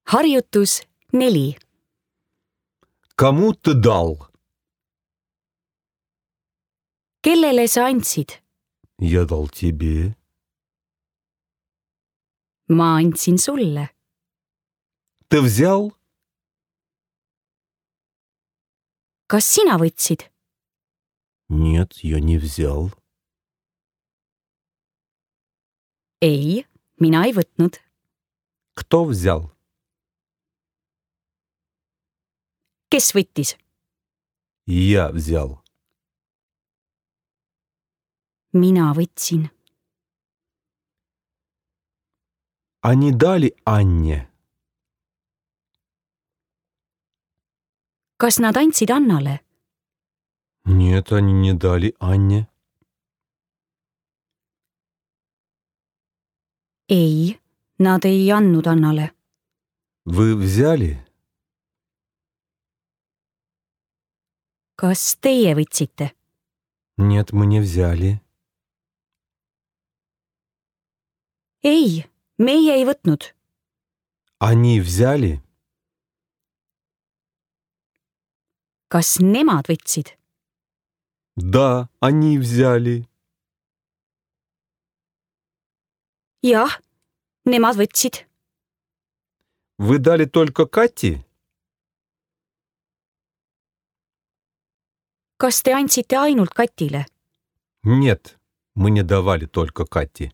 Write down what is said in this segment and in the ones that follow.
Harjutus 4. Кому ты дал? Kellele sa andsid? Я дал тебе. Ma andsin sulle. Ты взял? Kas sina võtsid? Нет, я не взял. Ei, mina ei võtnud. Кто взял? Kes võttis? Я взял. Mina võtsin. Они дали Анне. Kas nad andsid Annale? Нет, они не дали Анне. Ei, nad ei andnud Annale. Вы взяли? Kas teie võtsite? Нет, мы не взяли. Ei, meie ei võtnud. Они взяли? Kas nemad võtsid? Да, они взяли. Jah, nemad võtsid. Вы дали только Кате? Kas te andsite ainult Katile? Нет, мы не давали только Кате.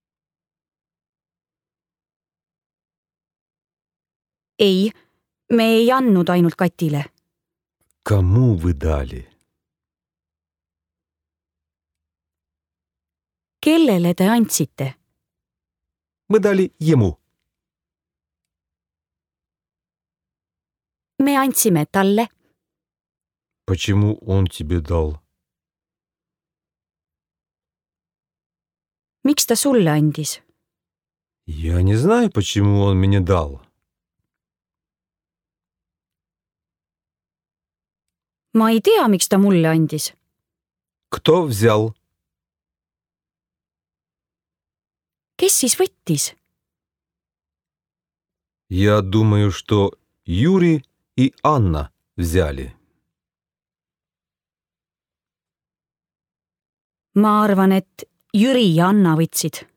Ei, me ei andnud ainult Katile. Кому вы дали? Kellele te andsite? Мы дали ему. Me andsime talle. Почему он тебе дал? Miks ta sulle andis? Я не знаю, почему он мне дал. Ma ei tea, miks ta mulle andis. Кто взял? Kes siis võttis? Я думаю, что Юрий и Анна взяли. Ma arvan, et Jüri ja Anna võtsid.